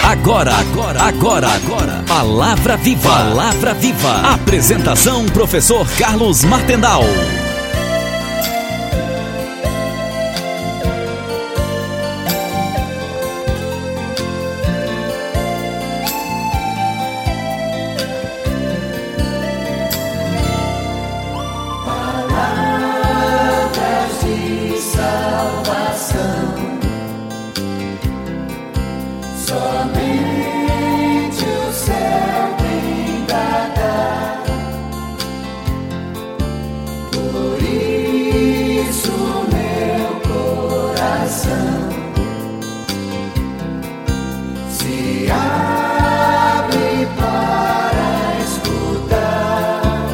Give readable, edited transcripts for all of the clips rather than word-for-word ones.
Agora. Palavra Viva. Palavra Viva. Apresentação, professor Carlos Martendal. Palavras de salvação. Somente o céu tem pra dar. Por isso meu coração se abre para escutar.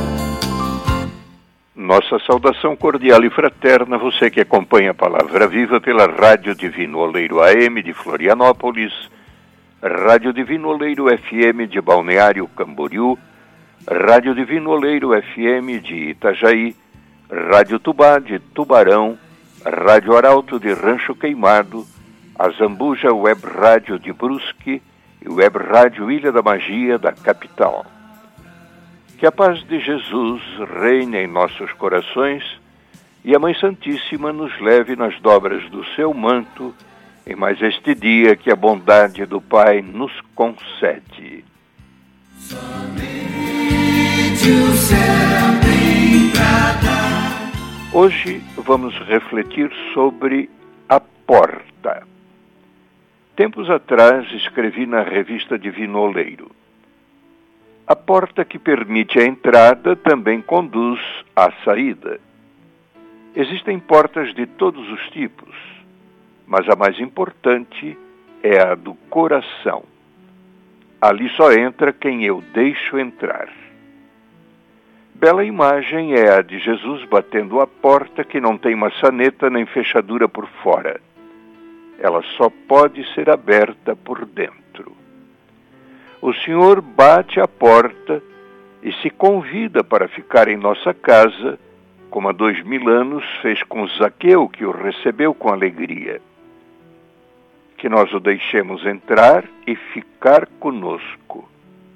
Nossa saudação cordial e fraterna, você que acompanha a Palavra Viva pela Rádio Divino Oleiro AM de Florianópolis, Rádio Divino Oleiro FM de Balneário Camboriú, Rádio Divino Oleiro FM de Itajaí, Rádio Tubá de Tubarão, Rádio Arauto de Rancho Queimado, a Zambuja Web Rádio de Brusque e Web Rádio Ilha da Magia da capital. Que a paz de Jesus reine em nossos corações e a Mãe Santíssima nos leve nas dobras do seu manto em mais este dia que a bondade do Pai nos concede. Somente o céu tem pra dar. Hoje vamos refletir sobre a porta. Tempos atrás escrevi na revista Divino Oleiro: a porta que permite a entrada também conduz à saída. Existem portas de todos os tipos, mas a mais importante é a do coração. Ali só entra quem eu deixo entrar. Bela imagem é a de Jesus batendo a porta que não tem maçaneta nem fechadura por fora. Ela só pode ser aberta por dentro. O Senhor bate a porta e se convida para ficar em nossa casa, como há 2000 anos fez com Zaqueu, que o recebeu com alegria. Que nós o deixemos entrar e ficar conosco.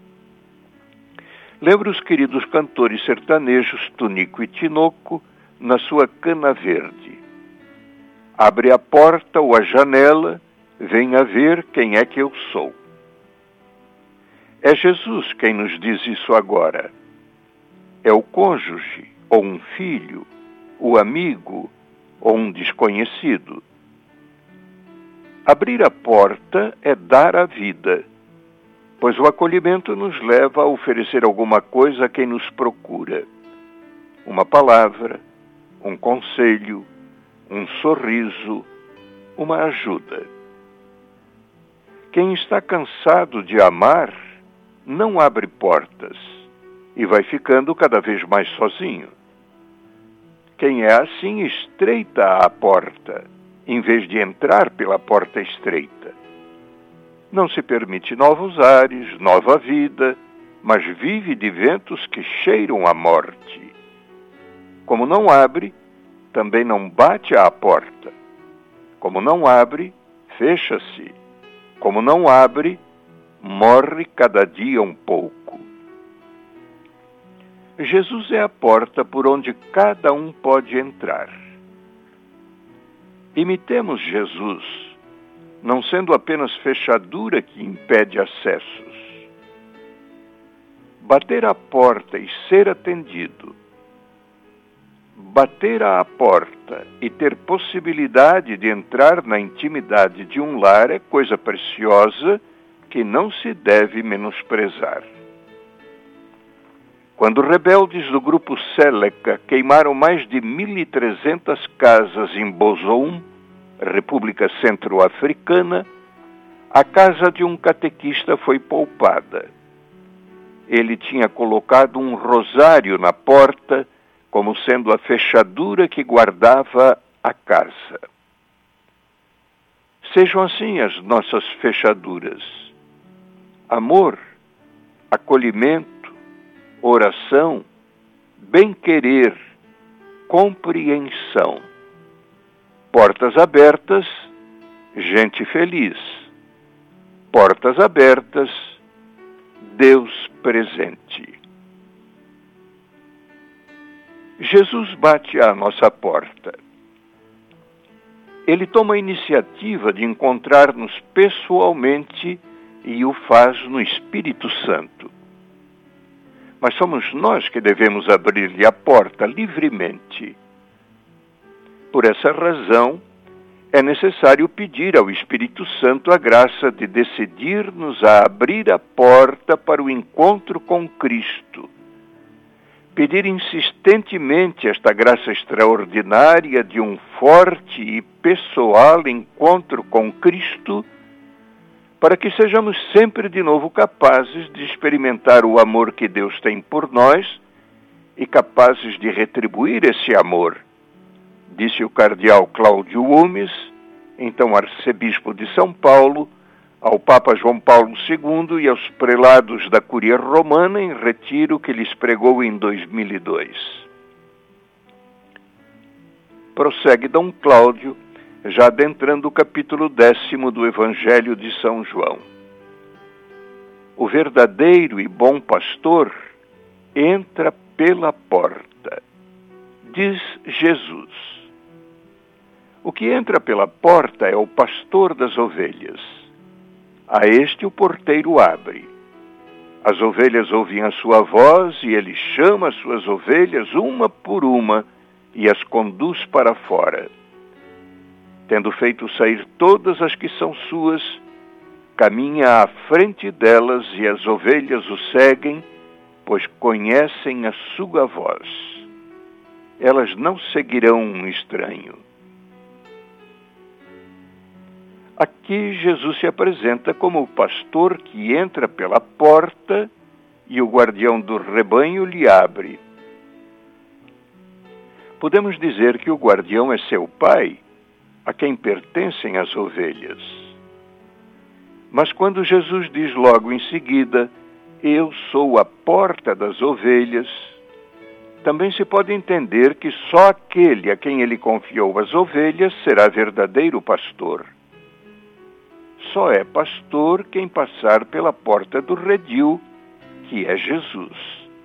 Lembra os queridos cantores sertanejos Tunico e Tinoco na sua Cana Verde. Abre a porta ou a janela, venha ver quem é que eu sou. É Jesus quem nos diz isso agora. É o cônjuge, ou um filho, o amigo, ou um desconhecido. Abrir a porta é dar a vida, pois o acolhimento nos leva a oferecer alguma coisa a quem nos procura. Uma palavra, um conselho, um sorriso, uma ajuda. Quem está cansado de amar não abre portas e vai ficando cada vez mais sozinho. Quem é assim estreita a porta, em vez de entrar pela porta estreita. Não se permite novos ares, nova vida, mas vive de ventos que cheiram a morte. Como não abre, também não bate à porta. Como não abre, fecha-se. Como não abre, morre cada dia um pouco. Jesus é a porta por onde cada um pode entrar. Imitemos Jesus, não sendo apenas fechadura que impede acessos. Bater à porta e ser atendido. Bater à porta e ter possibilidade de entrar na intimidade de um lar é coisa preciosa que não se deve menosprezar. Quando rebeldes do grupo Séleca queimaram mais de 1.300 casas em Bozoum, República Centro-Africana, a casa de um catequista foi poupada. Ele tinha colocado um rosário na porta, como sendo a fechadura que guardava a casa. Sejam assim as nossas fechaduras: amor, acolhimento, oração, bem-querer, compreensão. Portas abertas, gente feliz. portas abertas, Deus presente. Jesus bate à nossa porta. Ele toma a iniciativa de encontrar-nos pessoalmente e o faz no Espírito Santo. Mas somos nós que devemos abrir-lhe a porta livremente. Por essa razão, é necessário pedir ao Espírito Santo a graça de decidir-nos a abrir a porta para o encontro com Cristo. Pedir insistentemente esta graça extraordinária de um forte e pessoal encontro com Cristo, para que sejamos sempre de novo capazes de experimentar o amor que Deus tem por nós e capazes de retribuir esse amor, disse o cardeal Cláudio Umes, então arcebispo de São Paulo, ao Papa João Paulo II e aos prelados da Curia Romana em retiro que lhes pregou em 2002. Prossegue Dom Cláudio, já adentrando o capítulo 10º do Evangelho de São João. O verdadeiro e bom pastor entra pela porta, diz Jesus. O que entra pela porta é o pastor das ovelhas. A este o porteiro abre. As ovelhas ouvem a sua voz e ele chama as suas ovelhas uma por uma e as conduz para fora. Tendo feito sair todas as que são suas, caminha à frente delas e as ovelhas o seguem, pois conhecem a sua voz. Elas não seguirão um estranho. Aqui Jesus se apresenta como o pastor que entra pela porta e o guardião do rebanho lhe abre. Podemos dizer que o guardião é seu pai, a quem pertencem as ovelhas. Mas quando Jesus diz logo em seguida, eu sou a porta das ovelhas, também se pode entender que só aquele a quem ele confiou as ovelhas será verdadeiro pastor. Só é pastor quem passar pela porta do redil, que é Jesus.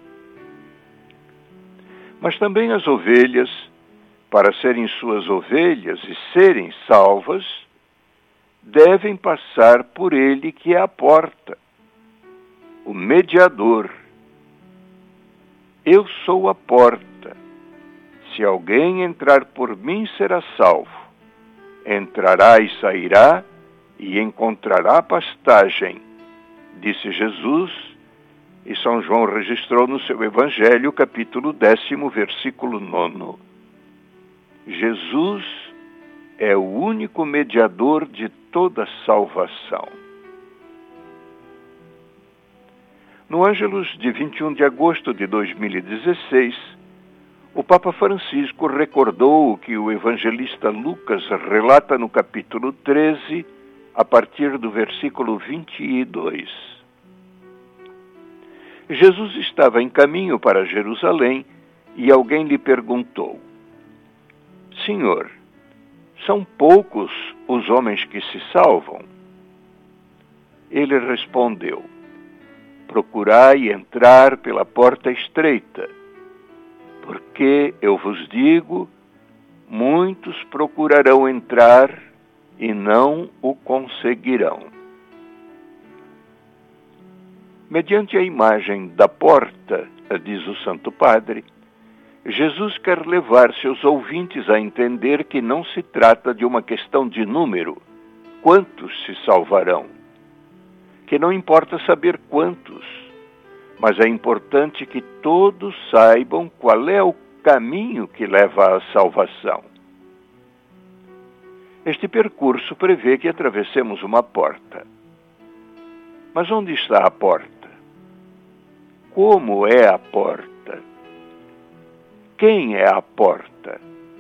Mas também as ovelhas, para serem suas ovelhas e serem salvas, devem passar por ele que é a porta, o mediador. Eu sou a porta. Se alguém entrar por mim, será salvo. Entrará e sairá e encontrará pastagem, disse Jesus, e São João registrou no seu Evangelho, capítulo 10º, versículo 9. Jesus é o único mediador de toda salvação. No Ângelus de 21 de agosto de 2016, o Papa Francisco recordou o que o evangelista Lucas relata no capítulo 13, a partir do versículo 22. Jesus estava em caminho para Jerusalém e alguém lhe perguntou: Senhor, são poucos os homens que se salvam? Ele respondeu: procurai entrar pela porta estreita, porque eu vos digo, muitos procurarão entrar e não o conseguirão. Mediante a imagem da porta, diz o Santo Padre, Jesus quer levar seus ouvintes a entender que não se trata de uma questão de número, quantos se salvarão, que não importa saber quantos, mas é importante que todos saibam qual é o caminho que leva à salvação. Este percurso prevê que atravessemos uma porta. Mas onde está a porta? Como é a porta? Quem é a porta?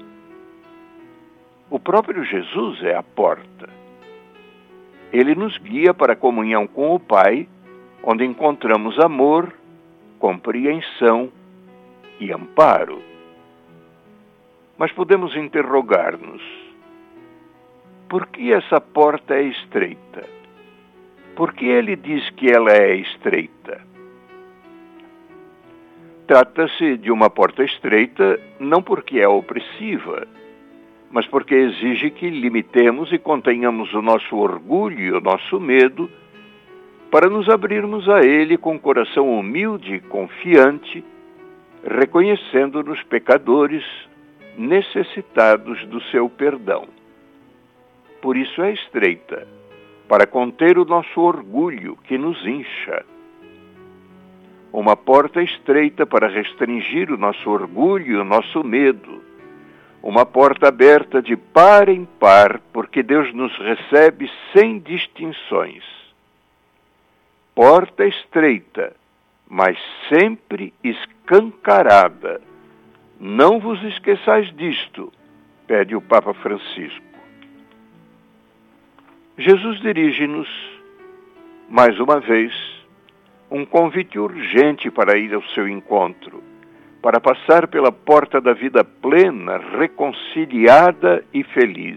O próprio Jesus é a porta. Ele nos guia para a comunhão com o Pai, onde encontramos amor, compreensão e amparo. Mas podemos interrogar-nos: por que essa porta é estreita? Por que ele diz que ela é estreita? Trata-se de uma porta estreita não porque é opressiva, mas porque exige que limitemos e contenhamos o nosso orgulho e o nosso medo para nos abrirmos a Ele com coração humilde e confiante, reconhecendo-nos pecadores necessitados do seu perdão. Por isso é estreita, para conter o nosso orgulho que nos incha. Uma porta estreita para restringir o nosso orgulho e o nosso medo. Uma porta aberta de par em par, porque Deus nos recebe sem distinções. Porta estreita, mas sempre escancarada. Não vos esqueçais disto, pede o Papa Francisco. Jesus dirige-nos, mais uma vez, um convite urgente para ir ao seu encontro, para passar pela porta da vida plena, reconciliada e feliz.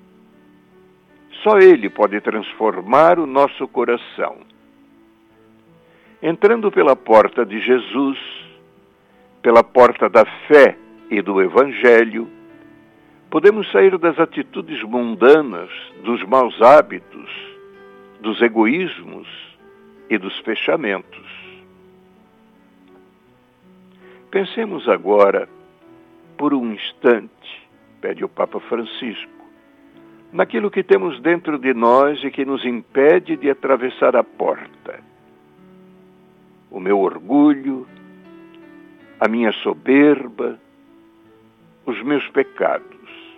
Só Ele pode transformar o nosso coração. Entrando pela porta de Jesus, pela porta da fé e do Evangelho, podemos sair das atitudes mundanas, dos maus hábitos, dos egoísmos e dos fechamentos. Pensemos agora, por um instante, pede o Papa Francisco, naquilo que temos dentro de nós e que nos impede de atravessar a porta. O meu orgulho, a minha soberba, os meus pecados.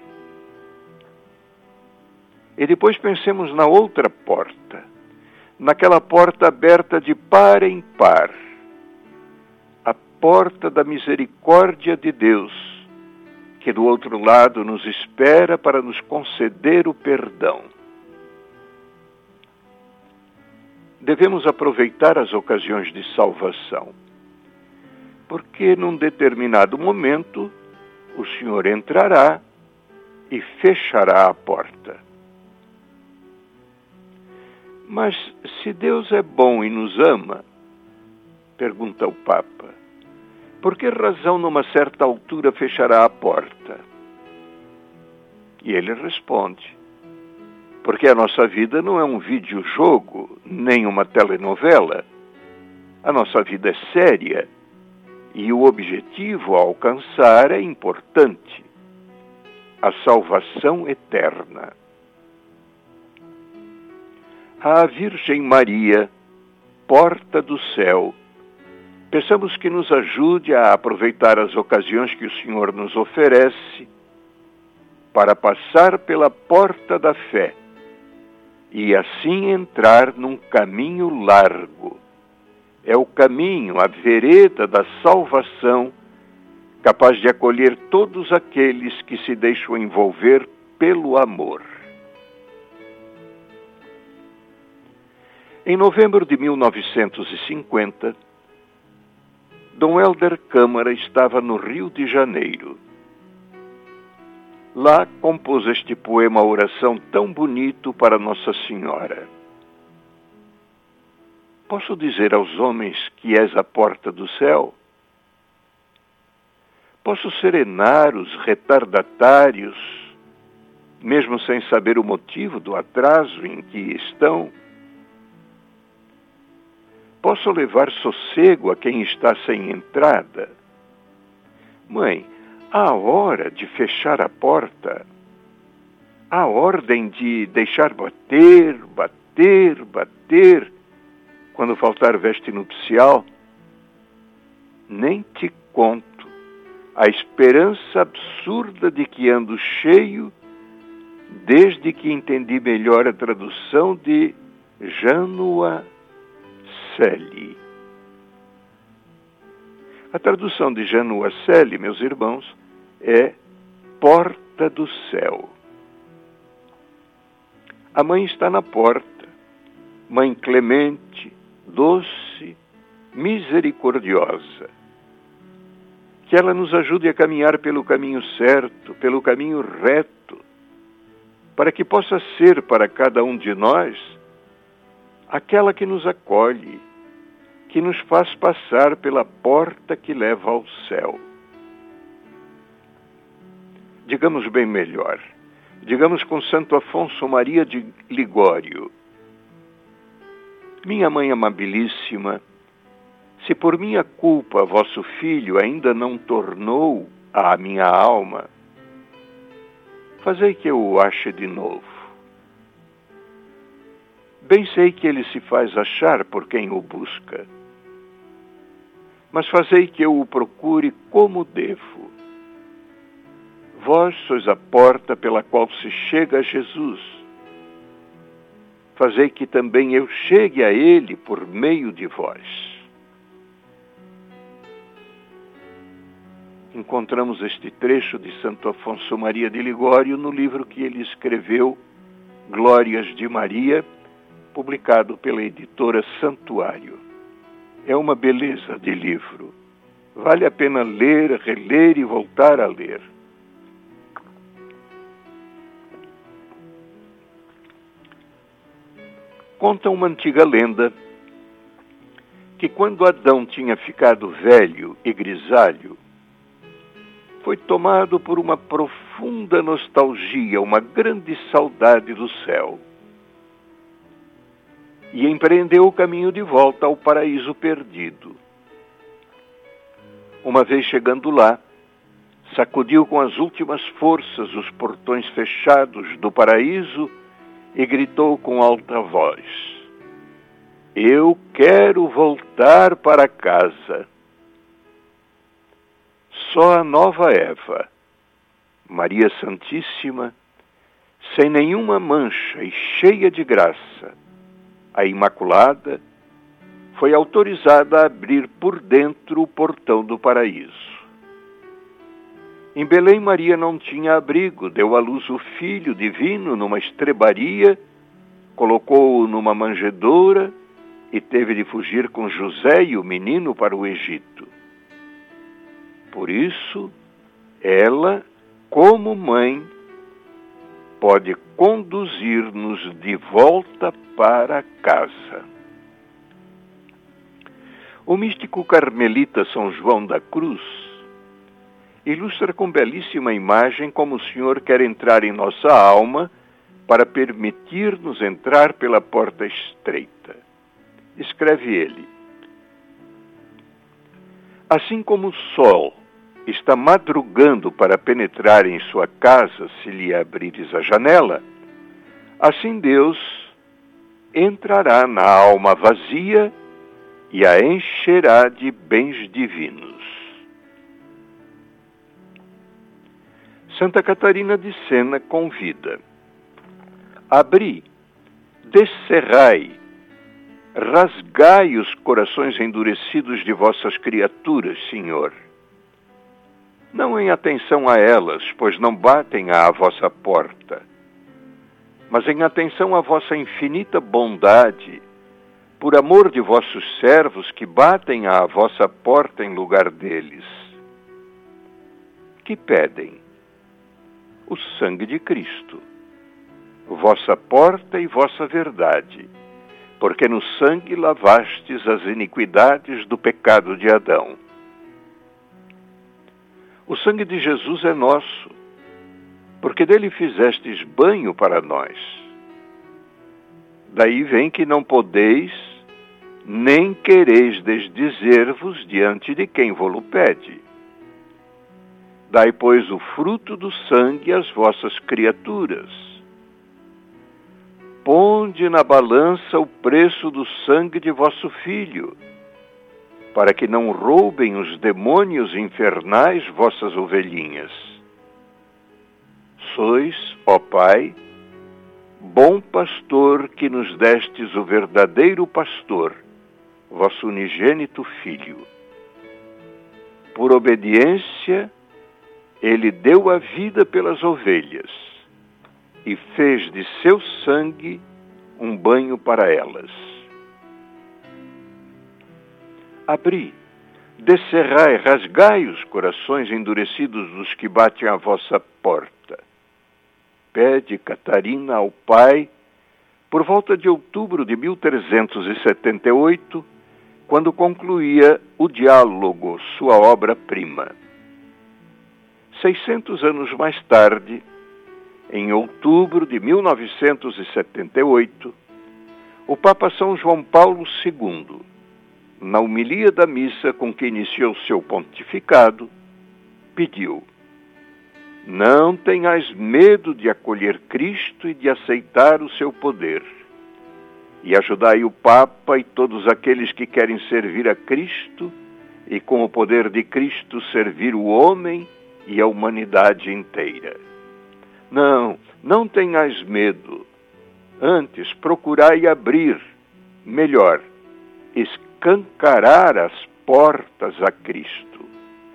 E depois pensemos na outra porta, naquela porta aberta de par em par, a porta da misericórdia de Deus, que do outro lado nos espera para nos conceder o perdão. Devemos aproveitar as ocasiões de salvação, porque num determinado momento o Senhor entrará e fechará a porta. Mas se Deus é bom e nos ama, pergunta o Papa, por que razão numa certa altura fechará a porta? E ele responde, porque a nossa vida não é um videojogo, nem uma telenovela. A nossa vida é séria e o objetivo a alcançar é importante, a salvação eterna. A Virgem Maria, porta do céu, peçamos que nos ajude a aproveitar as ocasiões que o Senhor nos oferece para passar pela porta da fé e assim entrar num caminho largo. É o caminho, a vereda da salvação, capaz de acolher todos aqueles que se deixam envolver pelo amor. Em novembro de 1950, Dom Helder Câmara estava no Rio de Janeiro. Lá compôs este poema oração tão bonito para Nossa Senhora. Posso dizer aos homens que és a porta do céu? Posso serenar os retardatários, mesmo sem saber o motivo do atraso em que estão? Posso levar sossego a quem está sem entrada? Mãe, há hora de fechar a porta. Há ordem de deixar bater, bater, bater, quando faltar veste nupcial. Nem te conto a esperança absurda de que ando cheio desde que entendi melhor a tradução de Janua Celi. A tradução de Janua Celi, meus irmãos, é porta do céu. A mãe está na porta, mãe clemente, doce, misericordiosa. Que ela nos ajude a caminhar pelo caminho certo, pelo caminho reto, para que possa ser para cada um de nós aquela que nos acolhe, que nos faz passar pela porta que leva ao céu. Digamos bem melhor, digamos com Santo Afonso Maria de Ligório: minha mãe amabilíssima, se por minha culpa vosso filho ainda não tornou à minha alma, fazei que eu o ache de novo. Bem sei que ele se faz achar por quem o busca, mas fazei que eu o procure como devo. Vós sois a porta pela qual se chega a Jesus. Fazei que também eu chegue a ele por meio de vós. Encontramos este trecho de Santo Afonso Maria de Ligório no livro que ele escreveu, Glórias de Maria, publicado pela editora Santuário. É uma beleza de livro. Vale a pena ler, reler e voltar a ler. Conta uma antiga lenda que quando Adão tinha ficado velho e grisalho, foi tomado por uma profunda nostalgia, uma grande saudade do céu, e empreendeu o caminho de volta ao paraíso perdido. Uma vez chegando lá, sacudiu com as últimas forças os portões fechados do paraíso e gritou com alta voz: eu quero voltar para casa. Só a nova Eva, Maria Santíssima, sem nenhuma mancha e cheia de graça, a Imaculada, foi autorizada a abrir por dentro o portão do paraíso. Em Belém, Maria não tinha abrigo, deu à luz o Filho Divino numa estrebaria, colocou-o numa manjedoura e teve de fugir com José e o menino para o Egito. Por isso, ela, como mãe, pode conduzir-nos de volta para casa. O místico carmelita São João da Cruz ilustra com belíssima imagem como o Senhor quer entrar em nossa alma para permitir-nos entrar pela porta estreita. Escreve ele: assim como o sol está madrugando para penetrar em sua casa se lhe abrires a janela, assim Deus entrará na alma vazia e a encherá de bens divinos. Santa Catarina de Sena convida: abri, descerrai, rasgai os corações endurecidos de vossas criaturas, Senhor. Não em atenção a elas, pois não batem à vossa porta, mas em atenção à vossa infinita bondade, por amor de vossos servos que batem à vossa porta em lugar deles. Que pedem? O sangue de Cristo, vossa porta e vossa verdade, porque no sangue lavastes as iniquidades do pecado de Adão. O sangue de Jesus é nosso, porque dele fizestes banho para nós. Daí vem que não podeis, nem quereis desdizer-vos diante de quem vo-lo pede. Dai, pois, o fruto do sangue às vossas criaturas. Ponde na balança o preço do sangue de vosso Filho, para que não roubem os demônios infernais vossas ovelhinhas. Sois, ó Pai, bom pastor que nos destes o verdadeiro pastor, vosso unigênito Filho. Por obediência, ele deu a vida pelas ovelhas e fez de seu sangue um banho para elas. Abri, descerrai, rasgai os corações endurecidos dos que batem à vossa porta. Pede Catarina ao Pai por volta de outubro de 1378, quando concluía o Diálogo, sua obra-prima. 600 anos mais tarde, em outubro de 1978, o Papa São João Paulo II, na homilia da missa com que iniciou seu pontificado, pediu: não tenhais medo de acolher Cristo e de aceitar o seu poder, e ajudai o Papa e todos aqueles que querem servir a Cristo e com o poder de Cristo servir o homem e a humanidade inteira. Não tenhais medo. Antes, procurai abrir, melhor, escancarar as portas a Cristo.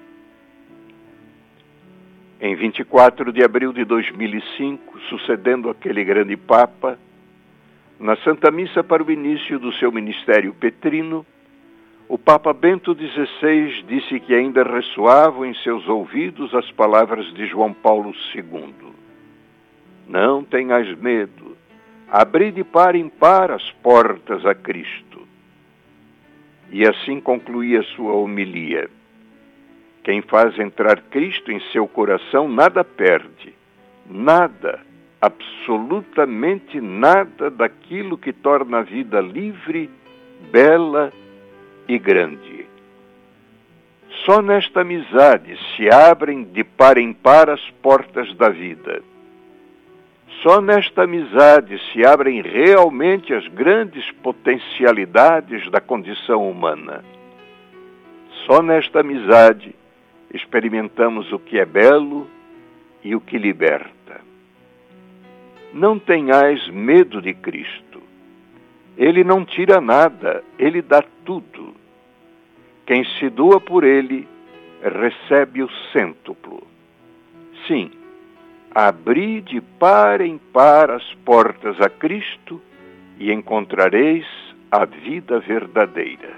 Em 24 de abril de 2005, sucedendo aquele grande Papa, na Santa Missa para o início do seu ministério petrino, o Papa Bento XVI disse que ainda ressoavam em seus ouvidos as palavras de João Paulo II. Não tenhais medo. Abri de par em par as portas a Cristo. E assim concluía sua homilia. Quem faz entrar Cristo em seu coração nada perde, nada, absolutamente nada daquilo que torna a vida livre, bela e grande. Só nesta amizade se abrem de par em par as portas da vida. Só nesta amizade se abrem realmente as grandes potencialidades da condição humana. Só nesta amizade experimentamos o que é belo e o que liberta. Não tenhais medo de Cristo. Ele não tira nada, ele dá tudo. Quem se doa por ele recebe o cêntuplo. Sim, abri de par em par as portas a Cristo e encontrareis a vida verdadeira.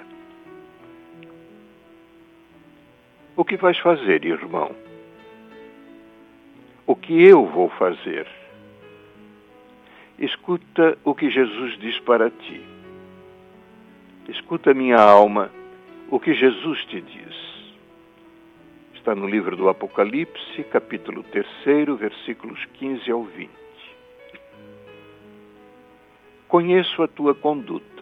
O que vais fazer, irmão? O que eu vou fazer? Escuta o que Jesus diz para ti. Escuta, minha alma, o que Jesus te diz. Está no livro do Apocalipse, capítulo 3, versículos 15 ao 20. Conheço a tua conduta.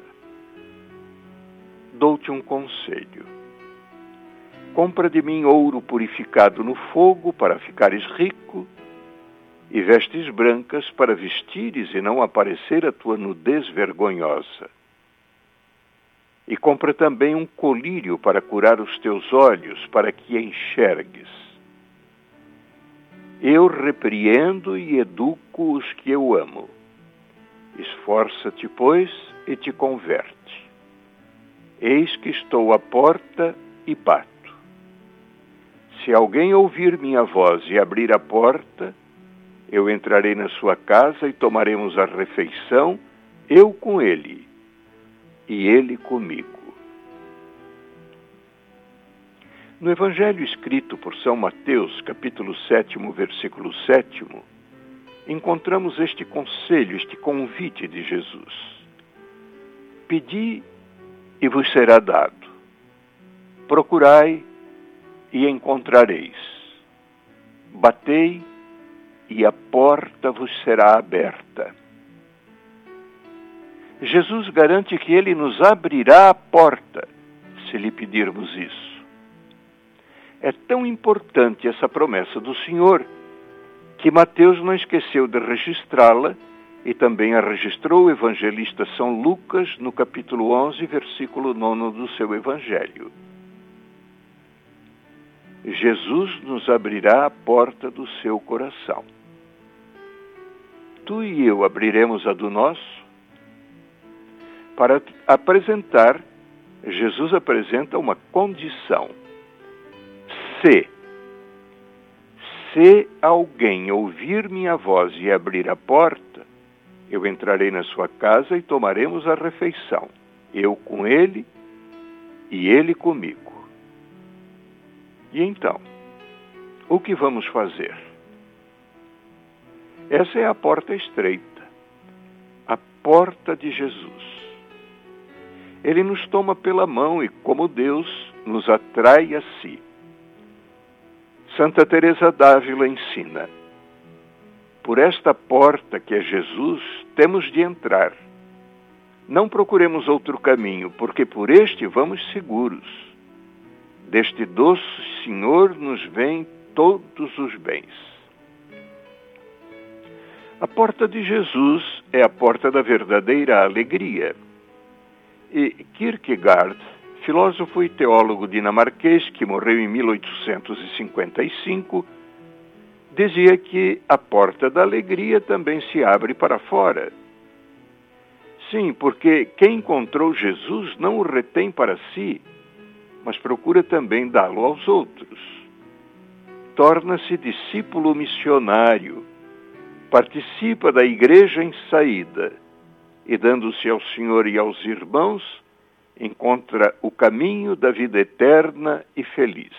Dou-te um conselho. Compra de mim ouro purificado no fogo para ficares rico, e vestes brancas para vestires e não aparecer a tua nudez vergonhosa. E compra também um colírio para curar os teus olhos, para que enxergues. Eu repreendo e educo os que eu amo. Esforça-te, pois, e te converte. Eis que estou à porta e bato. Se alguém ouvir minha voz e abrir a porta, eu entrarei na sua casa e tomaremos a refeição, eu com ele, e ele comigo. No Evangelho escrito por São Mateus, capítulo 7, versículo 7, encontramos este conselho, este convite de Jesus. Pedi e vos será dado. Procurai e encontrareis. Batei e a porta vos será aberta. Jesus garante que ele nos abrirá a porta, se lhe pedirmos isso. É tão importante essa promessa do Senhor, que Mateus não esqueceu de registrá-la, e também a registrou o evangelista São Lucas, no capítulo 11, versículo 9 do seu evangelho. Jesus nos abrirá a porta do seu coração. Tu e eu abriremos a do nosso? Para apresentar, Jesus apresenta uma condição. Se alguém ouvir minha voz e abrir a porta, eu entrarei na sua casa e tomaremos a refeição, eu com ele e ele comigo. E então, o que vamos fazer? Essa é a porta estreita, a porta de Jesus. Ele nos toma pela mão e, como Deus, nos atrai a si. Santa Teresa d'Ávila ensina: por esta porta que é Jesus, temos de entrar. Não procuremos outro caminho, porque por este vamos seguros. Deste doce Senhor nos vêm todos os bens. A porta de Jesus é a porta da verdadeira alegria. E Kierkegaard, filósofo e teólogo dinamarquês que morreu em 1855, dizia que a porta da alegria também se abre para fora. Sim, porque quem encontrou Jesus não o retém para si, mas procura também dá-lo aos outros. Torna-se discípulo missionário, participa da igreja em saída e, dando-se ao Senhor e aos irmãos, encontra o caminho da vida eterna e feliz.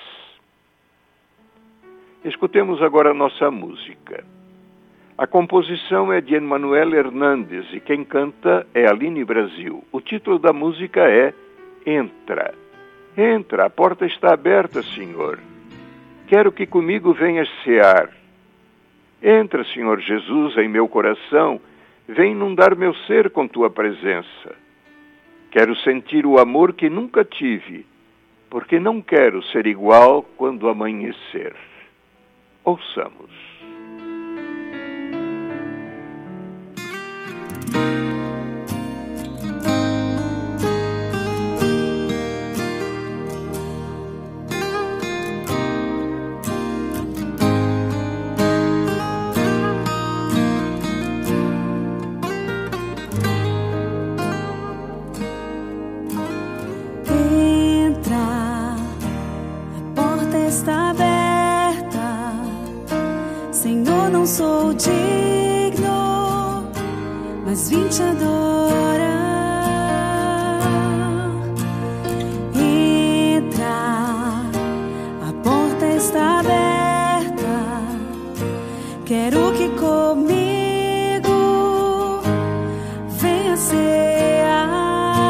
Escutemos agora a nossa música. A composição é de Emmanuel Hernandes e quem canta é Aline Brasil. O título da música é Entra. Entra, a porta está aberta, Senhor. Quero que comigo venhas cear. Entra, Senhor Jesus, em meu coração. Vem inundar meu ser com tua presença. Quero sentir o amor que nunca tive, porque não quero ser igual quando amanhecer. Ouçamos. Está aberta, Senhor, não sou digno, mas vim te adorar. Entra, a porta está aberta, quero que comigo venha cear.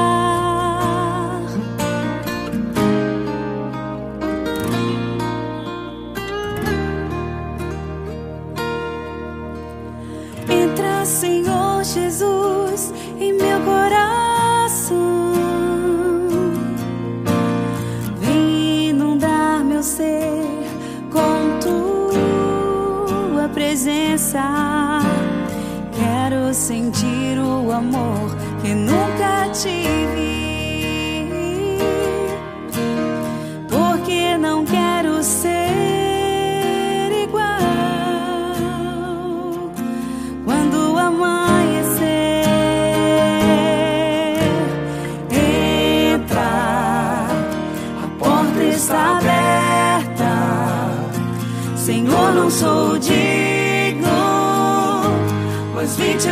Entra, Senhor Jesus, em meu coração. Vem inundar meu ser com tua presença. Quero sentir o amor que nunca tive, porque não quero ser amanhecer. Entra, a porta está aberta, Senhor, não sou digno, mas vim te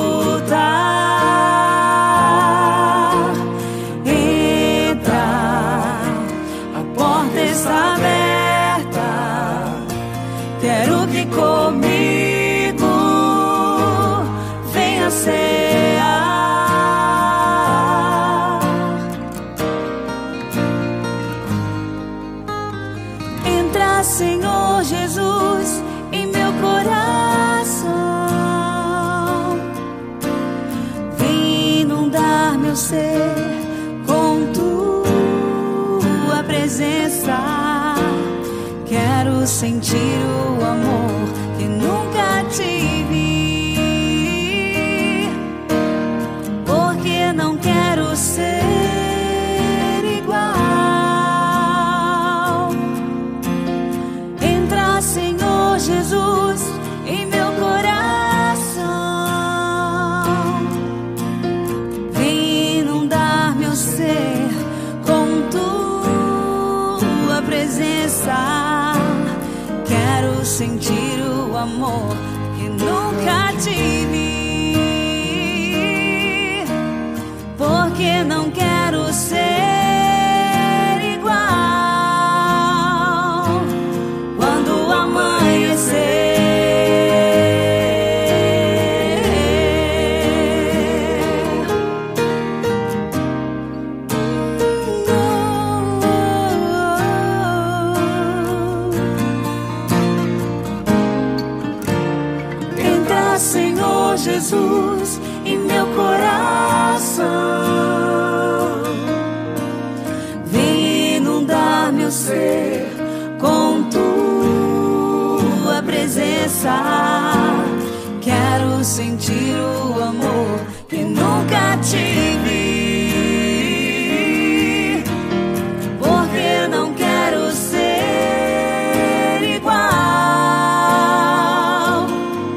escutar. Entra, a porta está aberta, quero que comigo cear. Entra, Senhor Jesus, em meu coração. Vem inundar meu ser com tua presença. Quero sentir o amor que nunca tive, não quero ser igual. Entra, Senhor Jesus, em meu coração. Vem inundar meu ser com tua presença. Quero sentir o amor que nunca tive, porque não quero ser igual quando amanhecer. presença. Quero sentir o amor que nunca tive, porque não quero ser igual.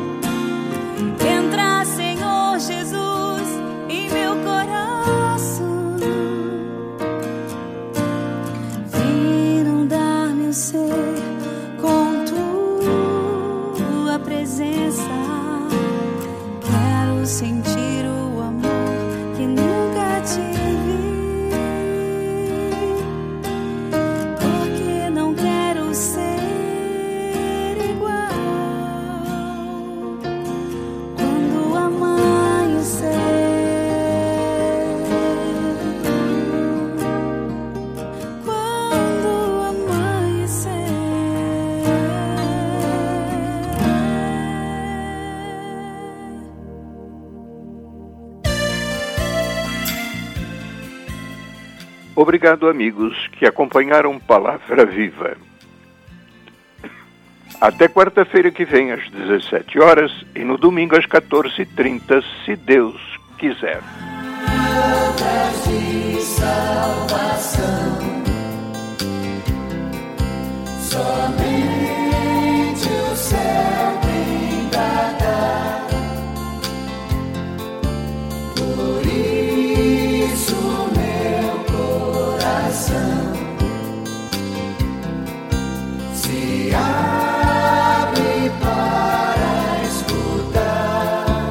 Entra, Senhor Jesus, em meu coração. Vem inundar meu ser com tua presença. Quero sentir o amor que nunca tive, porque não quero ser igual. Quando amanhecer, quando amanhecer. Obrigado, amigos que acompanharam Palavra Viva. Até quarta-feira que vem, às 17 horas, e no domingo às 14h30, se Deus quiser. Palavras de salvação, somente o céu tem pra dar. Por isso meu coração se abre para escutar.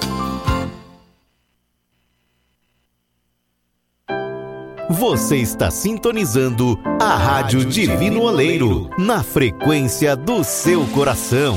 Você está sintonizando a Rádio Divino Oleiro, na frequência do seu coração.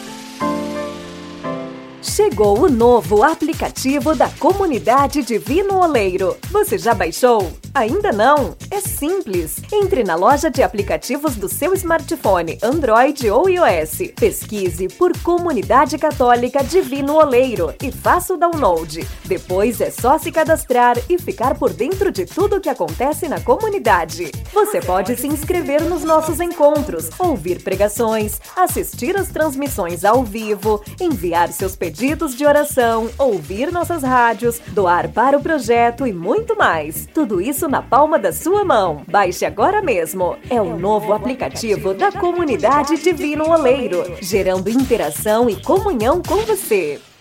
Chegou o novo aplicativo da Comunidade Divino Oleiro. Você já baixou? Ainda não? É simples. Entre na loja de aplicativos do seu smartphone, Android ou iOS. Pesquise por Comunidade Católica Divino Oleiro e faça o download. Depois é só se cadastrar e ficar por dentro de tudo o que acontece na comunidade. Você pode se inscrever nos nossos encontros, ouvir pregações, assistir às transmissões ao vivo, enviar seus pedidos de oração, ouvir nossas rádios, doar para o projeto e muito mais. Tudo isso na palma da sua mão. Baixe agora mesmo. É o novo aplicativo da Comunidade Divino Oleiro, gerando interação e comunhão com você.